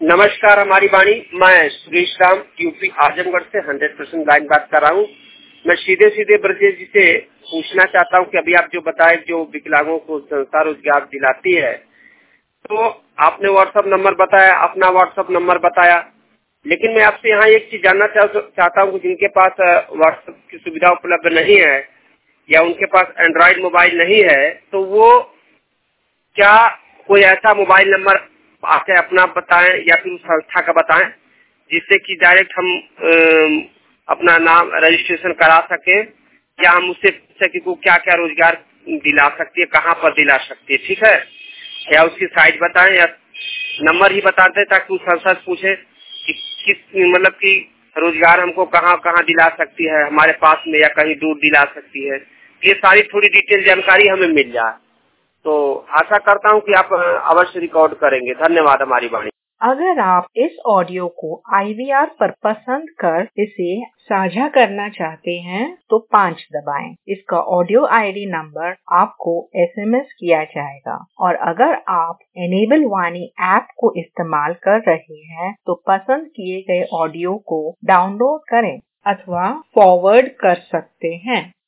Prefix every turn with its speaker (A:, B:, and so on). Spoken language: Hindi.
A: नमस्कार हमारी वाणी, मैं सुरेश राम यूपी आजमगढ़ से 100% लाइन बात कर रहा हूँ। मैं सीधे सीधे ब्रजेश जी से पूछना चाहता हूँ कि अभी आप जो बताए जो विकलांगों को संस्था रोजगार दिलाती है, तो आपने व्हाट्सएप नंबर बताया, अपना व्हाट्सएप नंबर बताया, लेकिन मैं आपसे यहाँ एक चीज जानना चाहता हूँ कि जिनके पास व्हाट्सएप की सुविधा उपलब्ध नहीं है या उनके पास एंड्रॉइड मोबाइल नहीं है, तो वो क्या कोई ऐसा मोबाइल नंबर आके अपना बताएं या फिर उस संस्था का बताएं जिससे कि डायरेक्ट हम अपना नाम रजिस्ट्रेशन करा सके, या हम उससे पूछ सके को क्या क्या रोजगार दिला सकती है, कहाँ पर दिला सकती है, ठीक है, या उसकी साइट बताएं या नंबर ही बता दें ताकि उस संस्था से पूछे कि किस मतलब कि रोजगार हमको कहाँ कहाँ दिला सकती है, हमारे पास में या कहीं दूर दिला सकती है। ये सारी थोड़ी डिटेल जानकारी हमें मिल जाए तो आशा करता हूं कि आप अवश्य रिकॉर्ड करेंगे। धन्यवाद हमारी वाणी।
B: अगर आप इस ऑडियो को IVR पर पसंद कर इसे साझा करना चाहते हैं तो 5 दबाएं। इसका ऑडियो ID नंबर आपको SMS किया जाएगा। और अगर आप एनेबल वाणी ऐप को इस्तेमाल कर रहे हैं तो पसंद किए गए ऑडियो को डाउनलोड करें अथवा फॉरवर्ड कर सकते हैं।